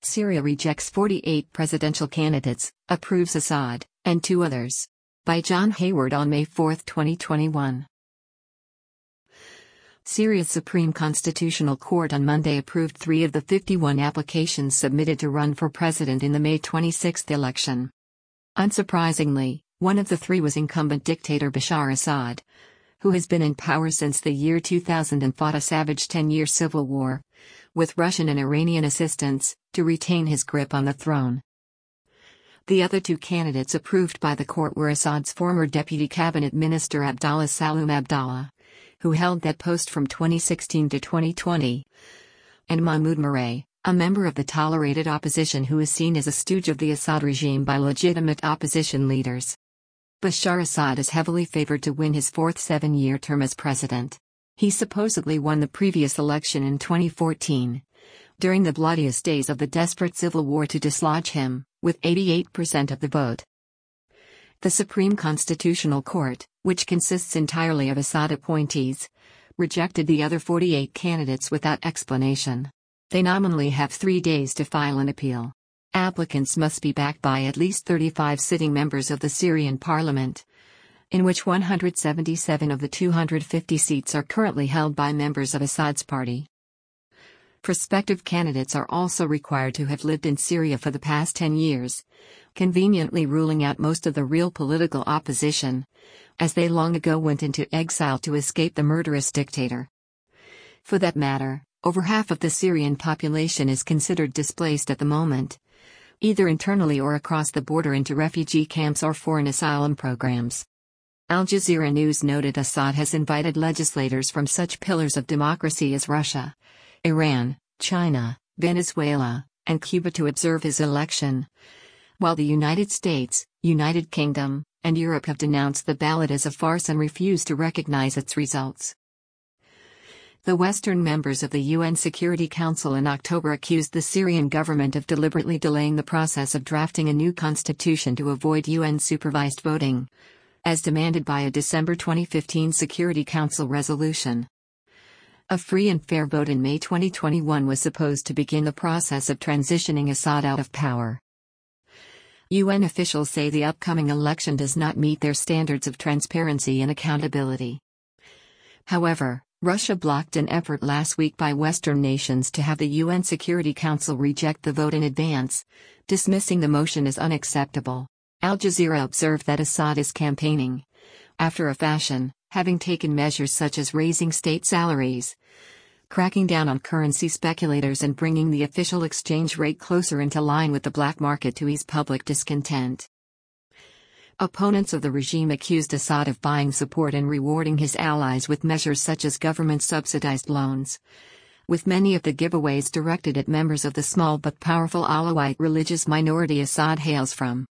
Syria rejects 48 presidential candidates, approves Assad, and 2 others. By John Hayward on May 4, 2021. Syria's Supreme Constitutional Court on Monday approved 3 of the 51 applications submitted to run for president in the May 26 election. Unsurprisingly, one of the 3 was incumbent dictator Bashar Assad, who has been in power since the year 2000 and fought a savage 10-year civil war, with Russian and Iranian assistance, to retain his grip on the throne. The other 2 candidates approved by the court were Assad's former deputy cabinet minister Abdallah Saloum Abdallah, who held that post from 2016 to 2020, and Mahmoud Murray, a member of the tolerated opposition who is seen as a stooge of the Assad regime by legitimate opposition leaders. Bashar Assad is heavily favored to win his 4th 7-year term as president. He supposedly won the previous election in 2014, during the bloodiest days of the desperate civil war to dislodge him, with 88% of the vote. The Supreme Constitutional Court, which consists entirely of Assad appointees, rejected the other 48 candidates without explanation. They nominally have 3 days to file an appeal. Applicants must be backed by at least 35 sitting members of the Syrian parliament, in which 177 of the 250 seats are currently held by members of Assad's party. Prospective candidates are also required to have lived in Syria for the past 10 years, conveniently ruling out most of the real political opposition, as they long ago went into exile to escape the murderous dictator. For that matter, over half of the Syrian population is considered displaced at the moment, either internally or across the border into refugee camps or foreign asylum programs. Al Jazeera News noted Assad has invited legislators from such pillars of democracy as Russia, Iran, China, Venezuela, and Cuba to observe his election, while the United States, United Kingdom, and Europe have denounced the ballot as a farce and refused to recognize its results. The Western members of the UN Security Council in October accused the Syrian government of deliberately delaying the process of drafting a new constitution to avoid UN-supervised voting, as demanded by a December 2015 Security Council resolution. A free and fair vote in May 2021 was supposed to begin the process of transitioning Assad out of power. UN officials say the upcoming election does not meet their standards of transparency and accountability. However, Russia blocked an effort last week by Western nations to have the UN Security Council reject the vote in advance, dismissing the motion as unacceptable. Al Jazeera observed that Assad is campaigning, after a fashion, having taken measures such as raising state salaries, cracking down on currency speculators and bringing the official exchange rate closer into line with the black market to ease public discontent. Opponents of the regime accused Assad of buying support and rewarding his allies with measures such as government-subsidized loans, with many of the giveaways directed at members of the small but powerful Alawite religious minority Assad hails from.